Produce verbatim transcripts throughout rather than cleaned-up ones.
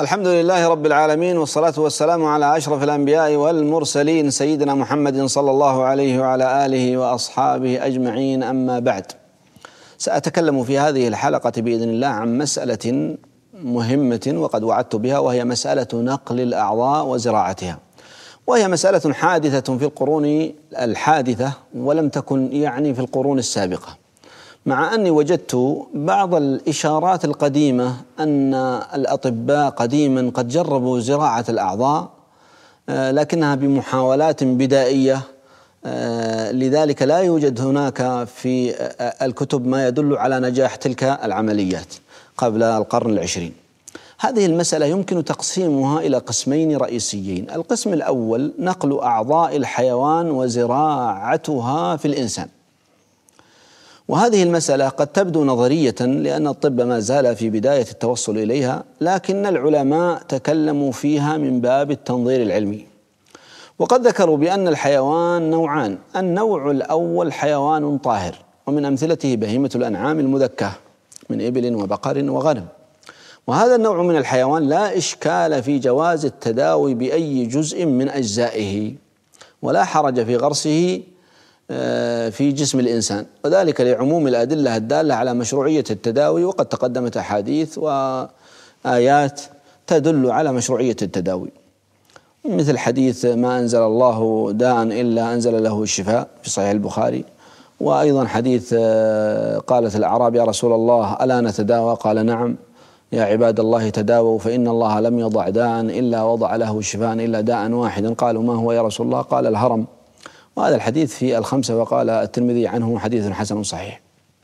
الحمد لله رب العالمين، والصلاة والسلام على أشرف الأنبياء والمرسلين سيدنا محمد صلى الله عليه وعلى آله وأصحابه أجمعين. أما بعد، سأتكلم في هذه الحلقة بإذن الله عن مسألة مهمة وقد وعدت بها، وهي مسألة نقل الأعضاء وزراعتها، وهي مسألة حادثة في القرون الحادثة ولم تكن يعني في القرون السابقة، مع أني وجدت بعض الإشارات القديمة أن الأطباء قديما قد جربوا زراعة الأعضاء لكنها بمحاولات بدائية، لذلك لا يوجد هناك في الكتب ما يدل على نجاح تلك العمليات قبل القرن العشرين. هذه المسألة يمكن تقسيمها إلى قسمين رئيسيين. القسم الأول نقل أعضاء الحيوان وزراعتها في الإنسان، وهذه المسألة قد تبدو نظرية لأن الطب ما زال في بداية التوصل إليها، لكن العلماء تكلموا فيها من باب التنظير العلمي، وقد ذكروا بأن الحيوان نوعان. النوع الأول حيوان طاهر، ومن أمثلته بهيمة الأنعام المذكاة من إبل وبقر وغنم، وهذا النوع من الحيوان لا إشكال في جواز التداوي بأي جزء من أجزائه، ولا حرج في غرسه في جسم الإنسان، وذلك لعموم الأدلة الدالة على مشروعية التداوي، وقد تقدمت أحاديث وآيات تدل على مشروعية التداوي، مثل حديث ما أنزل الله داء إلا أنزل له الشفاء في صحيح البخاري، وأيضا حديث قالت الأعراب يا رسول الله ألا نتداوى؟ قال نعم يا عباد الله تداووا فإن الله لم يضع داء إلا وضع له شفاء إلا داء واحدا. قالوا ما هو يا رسول الله؟ قال الهرم، وهذا الحديث في الخمسة، وقال الترمذي عنه حديث حسن صحيح.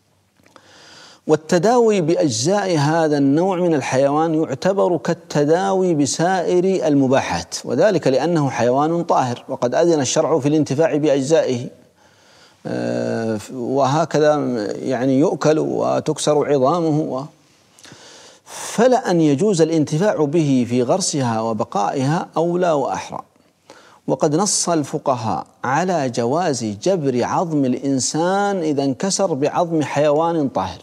والتداوي بأجزاء هذا النوع من الحيوان يعتبر كالتداوي بسائر المباحات، وذلك لأنه حيوان طاهر، وقد أذن الشرع في الانتفاع بأجزائه، وهكذا يعني يؤكل وتكسر عظامه، فلا أن يجوز الانتفاع به في غرسها وبقائها أولى وأحرى. وقد نص الفقهاء على جواز جبر عظم الإنسان إذا انكسر بعظم حيوان طاهر.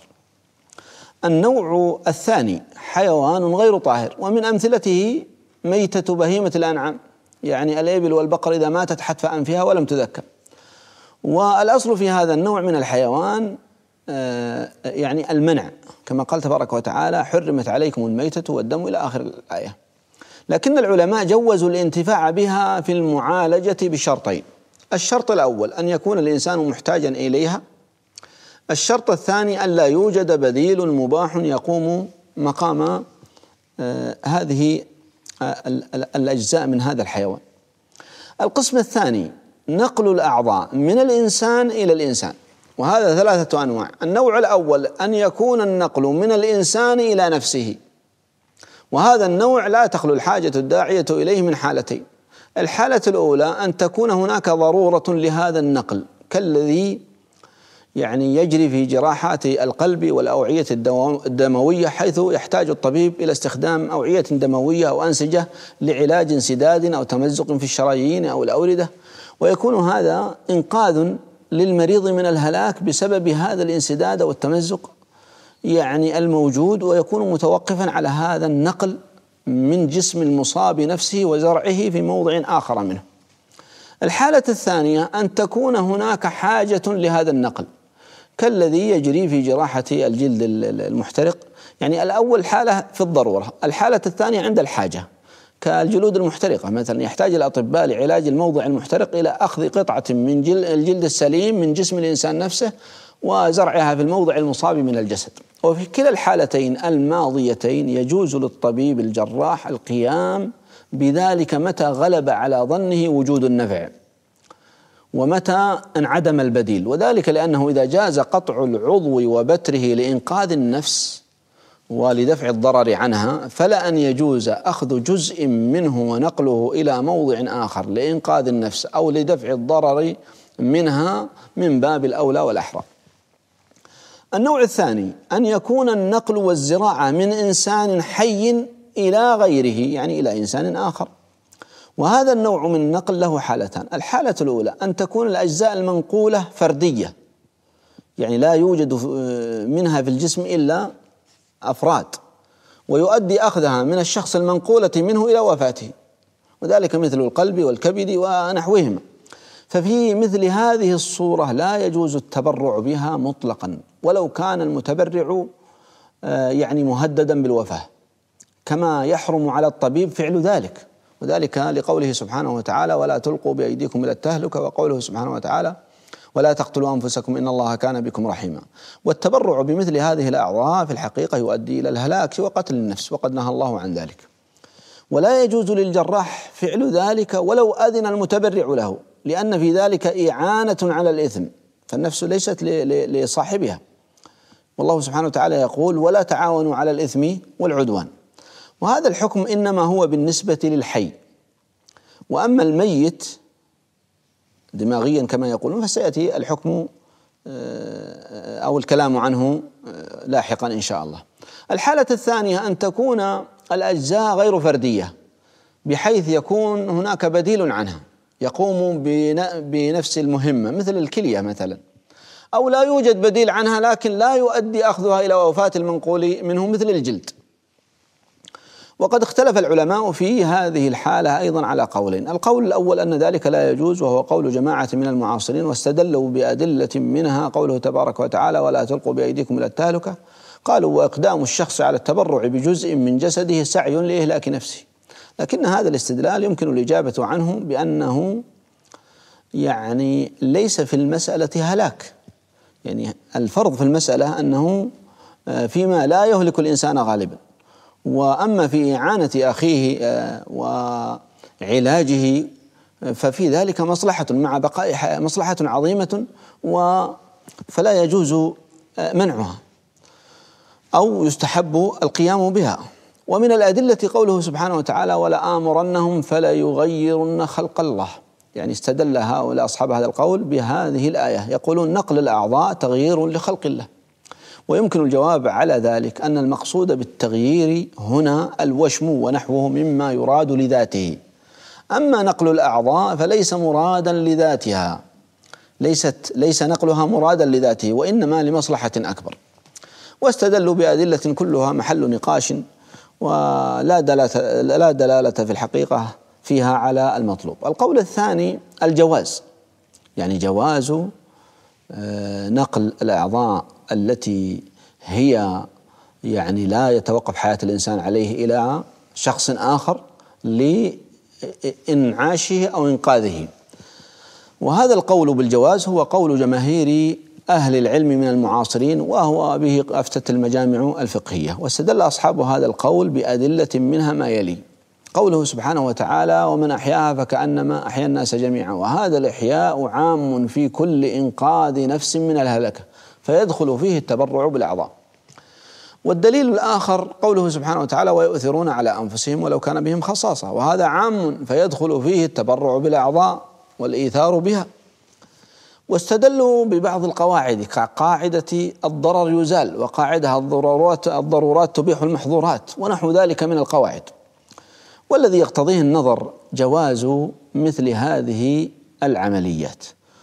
النوع الثاني حيوان غير طاهر، ومن أمثلته ميتة بهيمة الأنعام، يعني الإبل والبقر إذا ماتت حتف أنفها ولم تذكى. والأصل في هذا النوع من الحيوان يعني المنع، كما قال تبارك وتعالى حرمت عليكم الميتة والدم إلى آخر الآية. لكن العلماء جوزوا الانتفاع بها في المعالجة بشرطين: الشرط الأول أن يكون الإنسان محتاجا إليها، الشرط الثاني أن لا يوجد بديل مباح يقوم مقام آه هذه آه الأجزاء من هذا الحيوان. القسم الثاني نقل الأعضاء من الإنسان إلى الإنسان، وهذا ثلاثة أنواع. النوع الأول أن يكون النقل من الإنسان إلى نفسه، وهذا النوع لا تخلو الحاجة الداعية إليه من حالتين: الحالة الأولى أن تكون هناك ضرورة لهذا النقل، كالذي يعني يجري في جراحات القلب والأوعية الدموية، حيث يحتاج الطبيب إلى استخدام أوعية دموية أو أنسجة لعلاج انسداد أو تمزق في الشرايين أو الأوردة، ويكون هذا إنقاذ للمريض من الهلاك بسبب هذا الانسداد والتمزق يعني الموجود، ويكون متوقفا على هذا النقل من جسم المصاب نفسه وزرعه في موضع آخر منه. الحالة الثانية أن تكون هناك حاجة لهذا النقل، كالذي يجري في جراحة الجلد المحترق، يعني الأول حالة في الضرورة، الحالة الثانية عند الحاجة، كالجلود المحترقة مثلا، يحتاج الأطباء لعلاج الموضع المحترق إلى أخذ قطعة من الجلد السليم من جسم الإنسان نفسه وزرعها في الموضع المصاب من الجسد. وفي كلا الحالتين الماضيتين يجوز للطبيب الجراح القيام بذلك متى غلب على ظنه وجود النفع، ومتى انعدم البديل، وذلك لأنه إذا جاز قطع العضو وبتره لإنقاذ النفس ولدفع الضرر عنها، فلا أن يجوز أخذ جزء منه ونقله إلى موضع آخر لإنقاذ النفس أو لدفع الضرر منها من باب الأولى والأحرى. النوع الثاني أن يكون النقل والزراعة من إنسان حي إلى غيره، يعني إلى إنسان آخر، وهذا النوع من النقل له حالتان: الحالة الأولى أن تكون الأجزاء المنقولة فردية، يعني لا يوجد منها في الجسم إلا أفراد، ويؤدي أخذها من الشخص المنقولة منه إلى وفاته، وذلك مثل القلب والكبد ونحوهما. ففي مثل هذه الصورة لا يجوز التبرع بها مطلقا، ولو كان المتبرع يعني مهددا بالوفاة، كما يحرم على الطبيب فعل ذلك، وذلك لقوله سبحانه وتعالى: ولا تلقوا بأيديكم إلى التهلكة، وقوله سبحانه وتعالى: ولا تقتلوا أنفسكم إن الله كان بكم رحيما. والتبرع بمثل هذه الأعضاء في الحقيقة يؤدي إلى الهلاك وقتل النفس، وقد نهى الله عن ذلك. ولا يجوز للجراح فعل ذلك ولو أذن المتبرع له، لأن في ذلك إعانة على الإثم، فالنفس ليست لصاحبها، والله سبحانه وتعالى يقول: ولا تعاونوا على الإثم والعدوان. وهذا الحكم إنما هو بالنسبة للحي، وأما الميت دماغيا كما يقولون فسيأتي الحكم أو الكلام عنه لاحقا إن شاء الله. الحالة الثانية أن تكون الأجزاء غير فردية، بحيث يكون هناك بديل عنها يقوم بنفس المهمة، مثل الكلية مثلا، أو لا يوجد بديل عنها لكن لا يؤدي أخذها إلى وفاة المنقول منه، مثل الجلد. وقد اختلف العلماء في هذه الحالة أيضا على قولين. القول الأول أن ذلك لا يجوز، وهو قول جماعة من المعاصرين، واستدلوا بأدلة منها قوله تبارك وتعالى: ولا تلقوا بأيديكم إلى التهلكة. قالوا: وإقدام الشخص على التبرع بجزء من جسده سعي لإهلاك نفسه. لكن هذا الاستدلال يمكن الإجابة عنه بأنه يعني ليس في المسألة هلاك، يعني الفرض في المسألة أنه فيما لا يهلك الإنسان غالبا، وأما في إعانة أخيه وعلاجه ففي ذلك مصلحة مع بقاء مصلحة عظيمة، فلا يجوز منعها أو يستحب القيام بها. ومن الأدلة قوله سبحانه وتعالى: ولا آمرنهم فلا يغيرن خلق الله. يعني استدل هؤلاء أصحاب هذا القول بهذه الآية، يقولون نقل الأعضاء تغيير لخلق الله. ويمكن الجواب على ذلك أن المقصود بالتغيير هنا الوشم ونحوه مما يراد لذاته، أما نقل الأعضاء فليس مرادا لذاتها، ليست ليس نقلها مرادا لذاته، وإنما لمصلحة أكبر. واستدلوا بأدلة كلها محل نقاش، ولا دلالة لا دلالة في الحقيقة فيها على المطلوب. القول الثاني الجواز، يعني جواز نقل الأعضاء التي هي يعني لا يتوقف حياة الإنسان عليه إلى شخص آخر لإنعاشه أو إنقاذه. وهذا القول بالجواز هو قول جماهير أهل العلم من المعاصرين، وهو به أفتت المجامع الفقهية. واستدل أصحاب هذا القول بأدلة منها ما يلي: قوله سبحانه وتعالى: ومن أحياها فكأنما أحيا الناس جميعا. وهذا الإحياء عام في كل إنقاذ نفس من الهلكة، فيدخل فيه التبرع بالأعضاء. والدليل الآخر قوله سبحانه وتعالى: ويؤثرون على أنفسهم ولو كان بهم خصاصة. وهذا عام فيدخل فيه التبرع بالأعضاء والإيثار بها. واستدلوا ببعض القواعد كقاعدة الضرر يزال، وقاعدة الضرورات الضرورات تبيح المحظورات، ونحو ذلك من القواعد. والذي يقتضيه النظر جواز مثل هذه العمليات.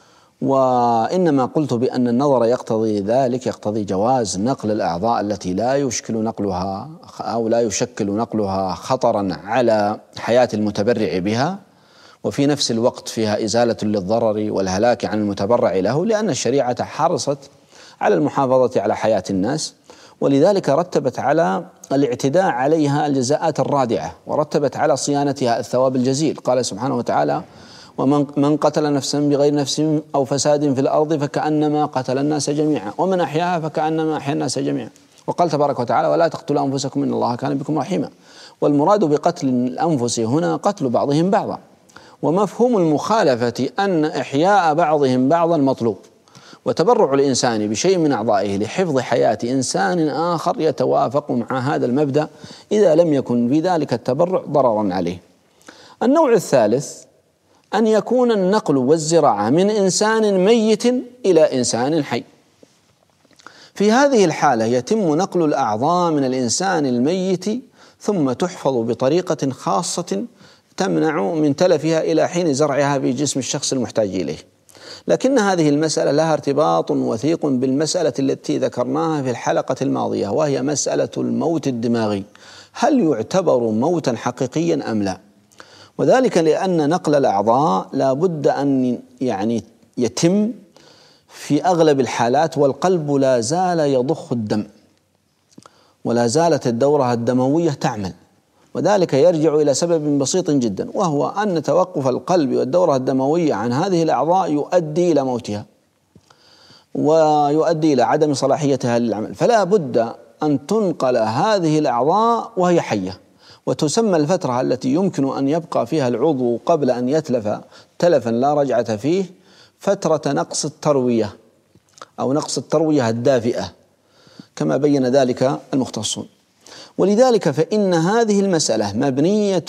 وإنما قلت بأن النظر يقتضي ذلك، يقتضي جواز نقل الأعضاء التي لا يشكل نقلها أو لا يشكل نقلها خطرا على حياة المتبرع بها، وفي نفس الوقت فيها إزالة للضرر والهلاك عن المتبرع له، لأن الشريعة حرصت على المحافظة على حياة الناس، ولذلك رتبت على الاعتداء عليها الجزاءات الرادعة، ورتبت على صيانتها الثواب الجزيل. قال سبحانه وتعالى: ومن من قتل نفسا بغير نفس أو فساد في الأرض فكأنما قتل الناس جميعا ومن أحياها فكأنما أحيا الناس جميعا. وقال تبارك وتعالى: ولا تقتلوا أنفسكم إن الله كان بكم رحيما. والمراد بقتل الأنفس هنا قتل بعضهم بعضا، ومفهوم المخالفة أن إحياء بعضهم بعضا مطلوب. وتبرع الإنسان بشيء من أعضائه لحفظ حياة إنسان آخر يتوافق مع هذا المبدأ إذا لم يكن في ذلك التبرع ضررا عليه. النوع الثالث أن يكون النقل والزراعة من إنسان ميت إلى إنسان حي. في هذه الحالة يتم نقل الأعضاء من الإنسان الميت ثم تحفظ بطريقة خاصة تمنع من تلفها إلى حين زرعها في جسم الشخص المحتاج إليه. لكن هذه المسألة لها ارتباط وثيق بالمسألة التي ذكرناها في الحلقة الماضية، وهي مسألة الموت الدماغي، هل يعتبر موتا حقيقيا أم لا؟ وذلك لأن نقل الأعضاء لا بد أن يعني يتم في أغلب الحالات والقلب لا زال يضخ الدم ولا زالت الدورة الدموية تعمل، وذلك يرجع إلى سبب بسيط جدا، وهو أن توقف القلب والدورة الدموية عن هذه الأعضاء يؤدي إلى موتها ويؤدي إلى عدم صلاحيتها للعمل، فلا بد أن تنقل هذه الأعضاء وهي حية، وتسمى الفترة التي يمكن أن يبقى فيها العضو قبل أن يتلف تلفا لا رجعة فيه فترة نقص التروية أو نقص التروية الدافئة كما بين ذلك المختصون. ولذلك فإن هذه المسألة مبنية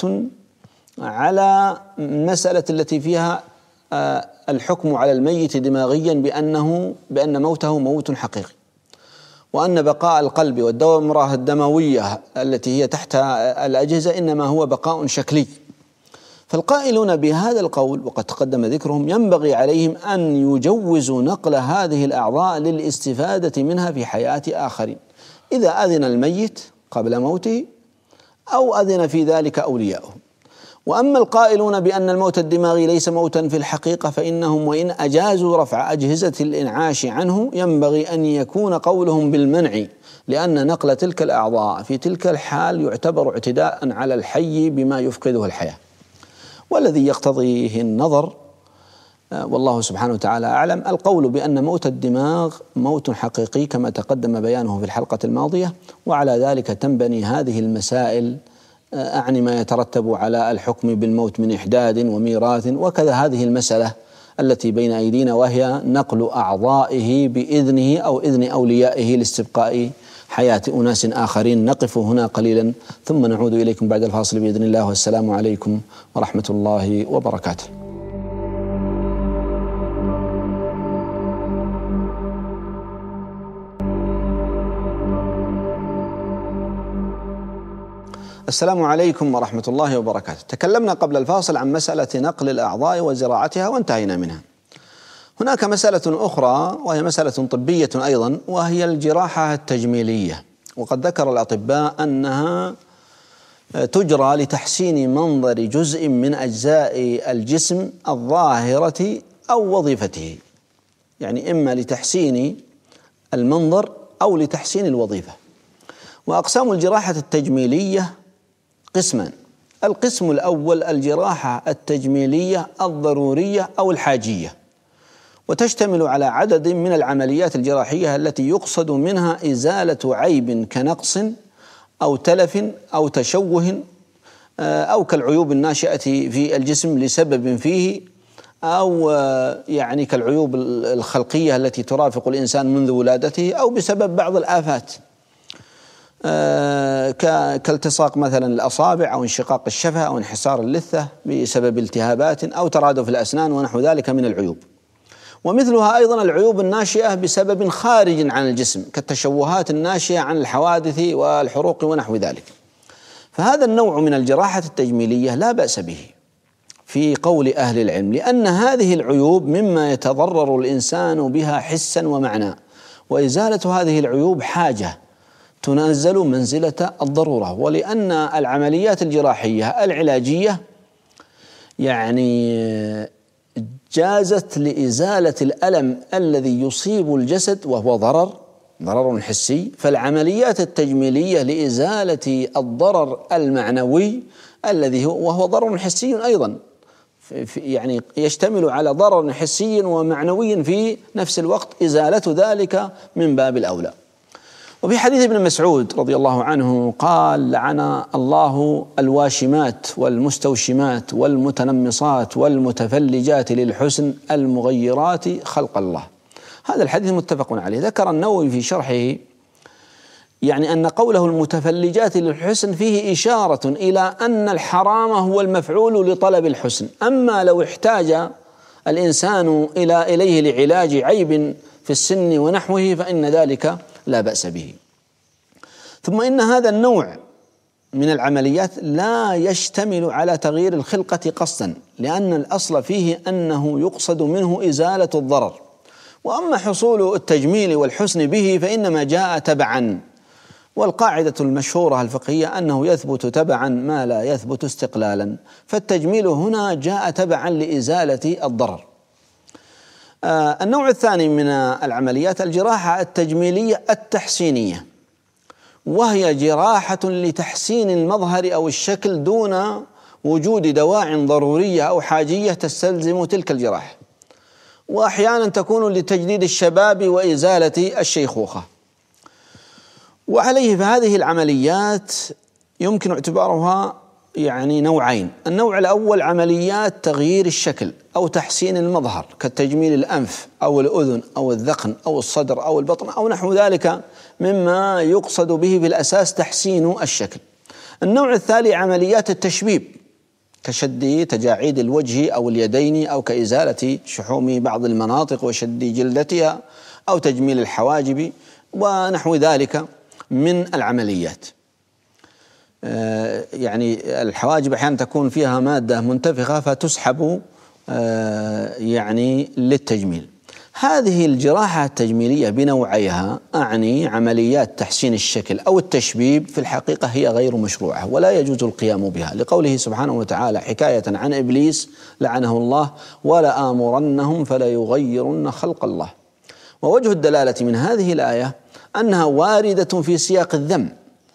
على المسألة التي فيها الحكم على الميت دماغيا بأنه بأن موته موت حقيقي، وأن بقاء القلب والدورة الدموية التي هي تحت الأجهزة إنما هو بقاء شكلي. فالقائلون بهذا القول وقد تقدم ذكرهم ينبغي عليهم أن يجوزوا نقل هذه الأعضاء للاستفادة منها في حياة آخرين إذا أذن الميت قبل موته أو أذن في ذلك أولياؤه. وأما القائلون بأن الموت الدماغي ليس موتا في الحقيقة فإنهم وإن أجازوا رفع أجهزة الإنعاش عنه ينبغي أن يكون قولهم بالمنع، لأن نقل تلك الأعضاء في تلك الحال يعتبر اعتداء على الحي بما يفقده الحياة، والذي يقتضيه النظر والله سبحانه وتعالى أعلم القول بأن موت الدماغ موت حقيقي كما تقدم بيانه في الحلقة الماضية. وعلى ذلك تنبني هذه المسائل، أعني ما يترتب على الحكم بالموت من إحداد وميراث، وكذا هذه المسألة التي بين أيدينا وهي نقل أعضائه بإذنه أو إذن أوليائه لاستبقاء حياة أناس آخرين. نقف هنا قليلا ثم نعود إليكم بعد الفاصل بإذن الله، والسلام عليكم ورحمة الله وبركاته. السلام عليكم ورحمة الله وبركاته. تكلمنا قبل الفاصل عن مسألة نقل الأعضاء وزراعتها وانتهينا منها. هناك مسألة أخرى وهي مسألة طبية أيضا، وهي الجراحة التجميلية، وقد ذكر الأطباء أنها تجرى لتحسين منظر جزء من أجزاء الجسم الظاهرة أو وظيفته، يعني إما لتحسين المنظر أو لتحسين الوظيفة. وأقسام الجراحة التجميلية قسمان: القسم الأول الجراحة التجميلية الضرورية أو الحاجية، وتشتمل على عدد من العمليات الجراحية التي يقصد منها إزالة عيب كنقص أو تلف أو تشوه أو كالعيوب الناشئة في الجسم لسبب فيه، أو يعني كالعيوب الخلقية التي ترافق الإنسان منذ ولادته، أو بسبب بعض الآفات كالتصاق مثلا الأصابع أو انشقاق الشفة أو انحسار اللثة بسبب التهابات أو ترادف الأسنان ونحو ذلك من العيوب. ومثلها أيضا العيوب الناشئة بسبب خارج عن الجسم كالتشوهات الناشئة عن الحوادث والحروق ونحو ذلك. فهذا النوع من الجراحة التجميلية لا بأس به في قول أهل العلم، لأن هذه العيوب مما يتضرر الإنسان بها حسا ومعنى، وإزالة هذه العيوب حاجة تنزل منزلة الضرورة. ولأن العمليات الجراحية العلاجية يعني جازت لإزالة الألم الذي يصيب الجسد وهو ضرر ضرر حسي، فالعمليات التجميلية لإزالة الضرر المعنوي الذي هو وهو ضرر حسي أيضا، يعني يشتمل على ضرر حسي ومعنوي في نفس الوقت، إزالة ذلك من باب الأولى. وفي حديث ابن مسعود رضي الله عنه قال: لعن الله الواشمات والمستوشمات والمتنمصات والمتفلجات للحسن المغيرات خلق الله. هذا الحديث متفق عليه. ذكر النووي في شرحه يعني أن قوله المتفلجات للحسن فيه إشارة إلى أن الحرام هو المفعول لطلب الحسن، أما لو احتاج الإنسان إلى إليه لعلاج عيب في السن ونحوه فإن ذلك لا بأس به. ثم إن هذا النوع من العمليات لا يشتمل على تغيير الخلقة قصدا، لأن الأصل فيه أنه يقصد منه إزالة الضرر، وأما حصول التجميل والحسن به فإنما جاء تبعا، والقاعدة المشهورة الفقهية أنه يثبت تبعا ما لا يثبت استقلالا، فالتجميل هنا جاء تبعا لإزالة الضرر. آه النوع الثاني من العمليات الجراحة التجميلية التحسينية، وهي جراحة لتحسين المظهر أو الشكل دون وجود دواع ضرورية أو حاجية تستلزم تلك الجراحة، وأحيانا تكون لتجديد الشباب وإزالة الشيخوخة. وعليه فهذه العمليات يمكن اعتبارها يعني نوعين: النوع الأول عمليات تغيير الشكل أو تحسين المظهر كالتجميل الأنف أو الأذن أو الذقن أو الصدر أو البطن أو نحو ذلك مما يقصد به بالأساس تحسين الشكل. النوع الثاني عمليات التشبيب كشد تجاعيد الوجه أو اليدين، أو كإزالة شحوم بعض المناطق وشد جلدتها، أو تجميل الحواجب ونحو ذلك من العمليات. يعني الحواجب أحيانا تكون فيها مادة منتفخة فتسحب يعني للتجميل. هذه الجراحة التجميلية بنوعيها، أعني عمليات تحسين الشكل أو التشبيب، في الحقيقة هي غير مشروعة ولا يجوز القيام بها، لقوله سبحانه وتعالى حكاية عن إبليس لعنه الله: ولآمرنهم فليغيرن خلق الله. ووجه الدلالة من هذه الآية أنها واردة في سياق الذم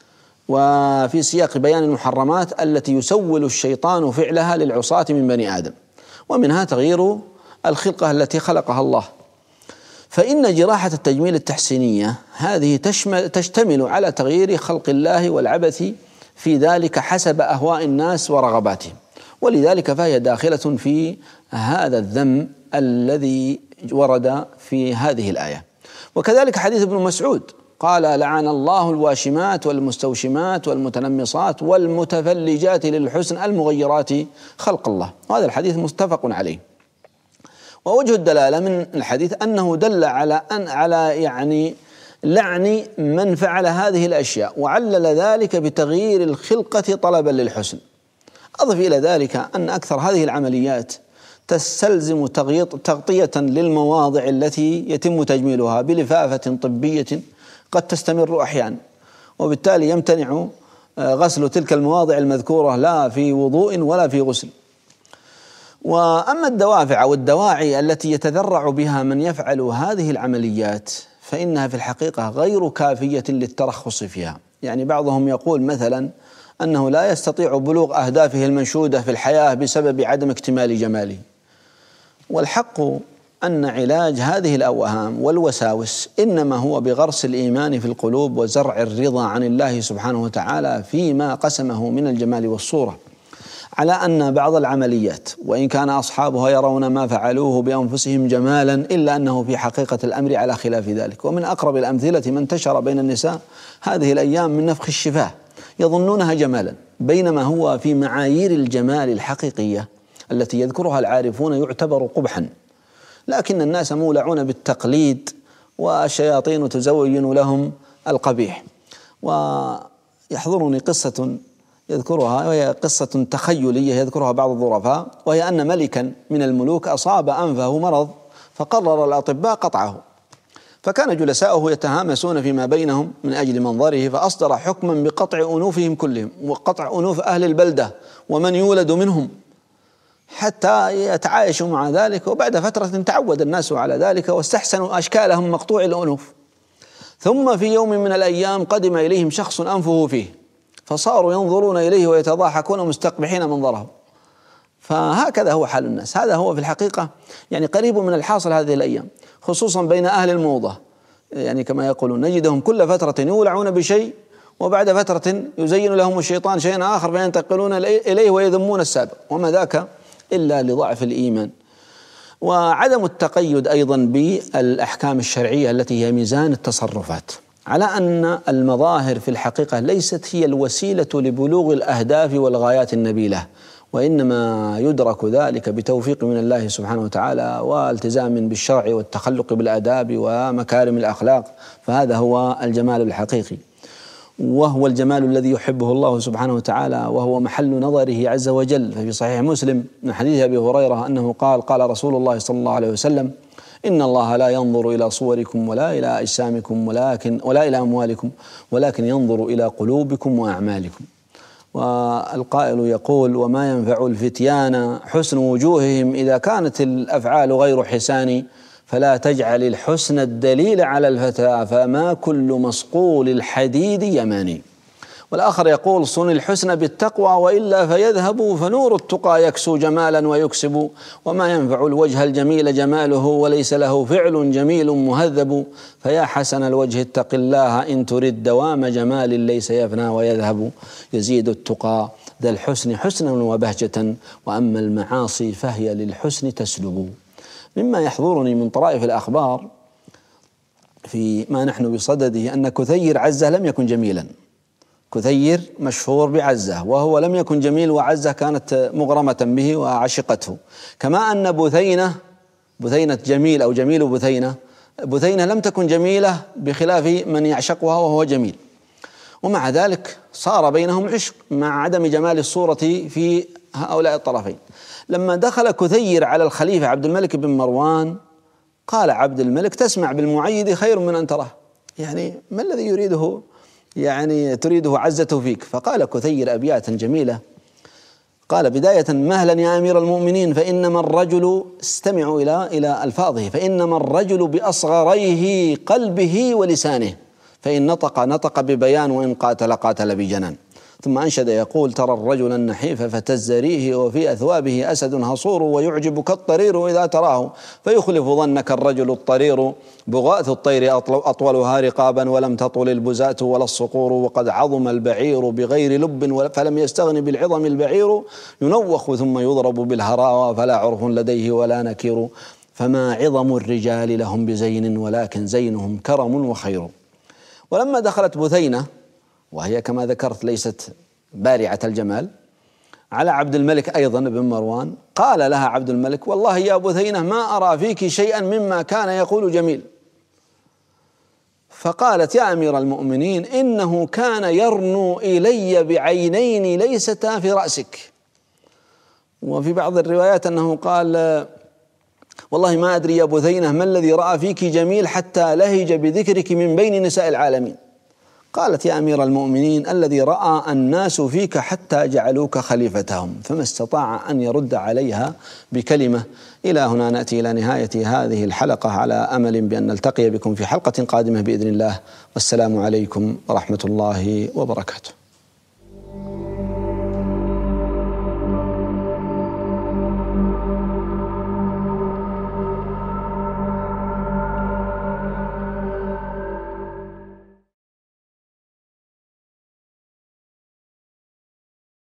وفي سياق بيان المحرمات التي يسول الشيطان فعلها للعصاة من بني آدم، ومنها تغيير الخلقة التي خلقها الله. فإن جراحة التجميل التحسينية هذه تشمل تشتمل على تغيير خلق الله والعبث في ذلك حسب أهواء الناس ورغباتهم، ولذلك فهي داخلة في هذا الذم الذي ورد في هذه الآية. وكذلك حديث ابن مسعود قال: لعن الله الواشمات والمستوشمات والمتنمصات والمتفلجات للحسن المغيرات خلق الله. وهذا الحديث متفق عليه. ووجه الدلالة من الحديث أنه دل على أن على يعني لعن من فعل هذه الأشياء، وعلل ذلك بتغيير الخلقة طلبا للحسن. أضف إلى ذلك أن أكثر هذه العمليات تستلزم تغطية للمواضع التي يتم تجميلها بلفافة طبية قد تستمر أحيانا، وبالتالي يمتنع غسل تلك المواضع المذكورة لا في وضوء ولا في غسل. وأما الدوافع أو الدواعي التي يتذرع بها من يفعل هذه العمليات فإنها في الحقيقة غير كافية للترخص فيها. يعني بعضهم يقول مثلا أنه لا يستطيع بلوغ أهدافه المنشودة في الحياة بسبب عدم اكتمال جماله، والحق أن علاج هذه الأوهام والوساوس إنما هو بغرس الإيمان في القلوب وزرع الرضا عن الله سبحانه وتعالى فيما قسمه من الجمال والصورة، على أن بعض العمليات وإن كان أصحابها يرون ما فعلوه بأنفسهم جمالا إلا أنه في حقيقة الأمر على خلاف ذلك. ومن أقرب الأمثلة ما انتشر بين النساء هذه الأيام من نفخ الشفاه، يظنونها جمالا بينما هو في معايير الجمال الحقيقية التي يذكرها العارفون يعتبر قبحا، لكن الناس مولعون بالتقليد والشياطين تزين لهم القبيح. ويحضرني قصة يذكرها، وهي قصة تخيلية يذكرها بعض الظرفاء، وهي أن ملكا من الملوك أصاب أنفه مرض فقرر الأطباء قطعه، فكان جلساؤه يتهامسون فيما بينهم من أجل منظره، فأصدر حكما بقطع أنوفهم كلهم وقطع أنوف أهل البلدة ومن يولد منهم حتى يتعايشوا مع ذلك. وبعد فترة تعود الناس على ذلك واستحسنوا أشكالهم مقطوع الأنوف. ثم في يوم من الأيام قدم إليهم شخص أنفه فيه، فصاروا ينظرون إليه ويتضاحكون مستقبحين منظره. فهكذا هو حال الناس. هذا هو في الحقيقة يعني قريب من الحاصل هذه الأيام، خصوصا بين أهل الموضة، يعني كما يقولون نجدهم كل فترة يولعون بشيء وبعد فترة يزين لهم الشيطان شيئا آخر فينتقلون إليه ويذمون السابق، وما ذاك إلا لضعف الإيمان. وعدم التقيد أيضا بالأحكام الشرعية التي هي ميزان التصرفات، على أن المظاهر في الحقيقة ليست هي الوسيلة لبلوغ الأهداف والغايات النبيلة، وإنما يدرك ذلك بتوفيق من الله سبحانه وتعالى والتزام بالشرع والتخلق بالآداب ومكارم الأخلاق، فهذا هو الجمال الحقيقي. وهو الجمال الذي يحبه الله سبحانه وتعالى، وهو محل نظره عز وجل. ففي صحيح مسلم من حديث أبي هريرة أنه قال: قال رسول الله صلى الله عليه وسلم: إن الله لا ينظر إلى صوركم ولا إلى أجسامكم ولكن ولا إلى أموالكم ولكن ينظر إلى قلوبكم وأعمالكم. والقائل يقول: وما ينفع الفتيان حسن وجوههم إذا كانت الأفعال غير حسان، فلا تجعل الحسن الدليل على الفتى، فما كل مصقول الحديد يماني. والآخر يقول: صن الحسن بالتقوى وإلا فيذهب، فنور التقى يكسو جمالا ويكسب، وما ينفع الوجه الجميل جماله وليس له فعل جميل مهذب، فيا حسن الوجه اتق الله إن ترد دوام جمال ليس يفنى ويذهب، يزيد التقى ذا الحسن حسنا وبهجة، وأما المعاصي فهي للحسن تسلب. مما يحضرني من طرائف الأخبار في ما نحن بصدده أن كثير عزة لم يكن جميلا. كثير مشهور بعزة وهو لم يكن جميل، وعزة كانت مغرمة به وعشقته. كما أن بثينة بثينة جميل أو جميل بثينة بثينة لم تكن جميلة بخلاف من يعشقها وهو جميل، ومع ذلك صار بينهم عشق مع عدم جمال الصورة في هؤلاء الطرفين. لما دخل كثير على الخليفة عبد الملك بن مروان قال عبد الملك: تسمع بالمعيد خير من أن تراه. يعني ما الذي يريده يعني تريده عزته فيك؟ فقال كثير أبياتا جميلة، قال بداية: مهلا يا أمير المؤمنين، فإنما الرجل، استمعوا إلى إلى ألفاظه، فإنما الرجل بأصغريه قلبه ولسانه، فإن نطق نطق ببيان وإن قاتل قاتل بجنان. ثم أنشد يقول: ترى الرجل النحيف فتزريه وفي أثوابه أسد هصور، ويعجبك الطرير إذا تراه فيخلف ظنك الرجل الطرير، بغاث الطير أطولها رقابا ولم تطل البزاة ولا الصقور، وقد عظم البعير بغير لب فلم يستغن بالعظم البعير، ينوخ ثم يضرب بالهراوى فلا عرف لديه ولا نكير، فما عظم الرجال لهم بزين ولكن زينهم كرم وخير. ولما دخلت بثينة وهي كما ذكرت ليست بارعة الجمال على عبد الملك أيضا بن مروان، قال لها عبد الملك: والله يا بثينة ما أرى فيك شيئا مما كان يقول جميل. فقالت: يا أمير المؤمنين، إنه كان يرنو إلي بعينين ليستا في رأسك. وفي بعض الروايات أنه قال: والله ما أدري يا بثينة ما الذي رأى فيك جميل حتى لهج بذكرك من بين نساء العالمين. قالت: يا أمير المؤمنين، الذي رأى الناس فيك حتى جعلوك خليفتهم. فما استطاع أن يرد عليها بكلمة. إلى هنا نأتي إلى نهاية هذه الحلقة، على أمل بأن نلتقي بكم في حلقة قادمة بإذن الله، والسلام عليكم ورحمة الله وبركاته.